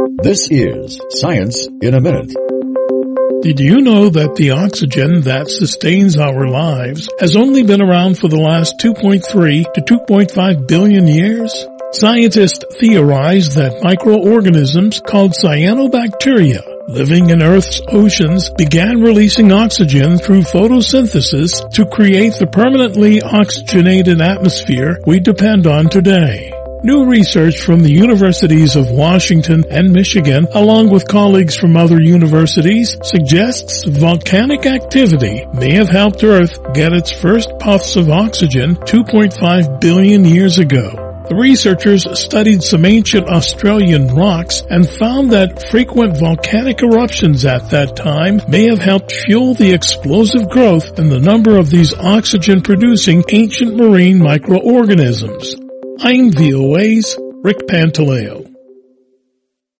This is Science in a Minute. Did you know that the oxygen that sustains our lives has only been around for the last 2.3 to 2.5 billion years? Scientists theorize that microorganisms called cyanobacteria living in Earth's oceans began releasing oxygen through photosynthesis to create the permanently oxygenated atmosphere we depend on today. New research from the universities of Washington and Michigan, along with colleagues from other universities, suggests volcanic activity may have helped Earth get its first puffs of oxygen 2.5 billion years ago. The researchers studied some ancient Australian rocks and found that frequent volcanic eruptions at that time may have helped fuel the explosive growth in the number of these oxygen-producing ancient marine microorganisms. I'm VOA's Rick Pantaleo.